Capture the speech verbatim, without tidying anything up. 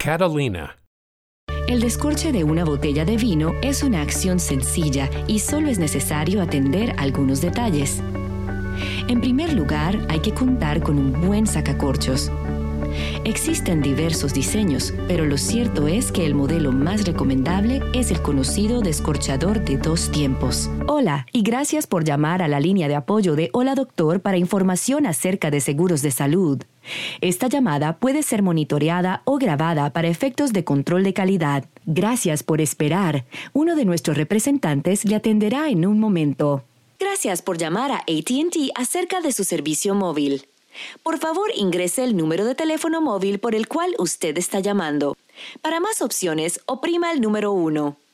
Catalina. El descorche de una botella de vino es una acción sencilla y solo es necesario atender algunos detalles. En primer lugar, hay que contar con un buen sacacorchos. Existen diversos diseños, pero lo cierto es que el modelo más recomendable es el conocido descorchador de dos tiempos. Hola, y gracias por llamar a la línea de apoyo de Hola Doctor para información acerca de seguros de salud. Esta llamada puede ser monitoreada o grabada para efectos de control de calidad. Gracias por esperar. Uno de nuestros representantes le atenderá en un momento. Gracias por llamar a A T and T acerca de su servicio móvil. Por favor, ingrese el número de teléfono móvil por el cual usted está llamando. Para más opciones, oprima el número uno.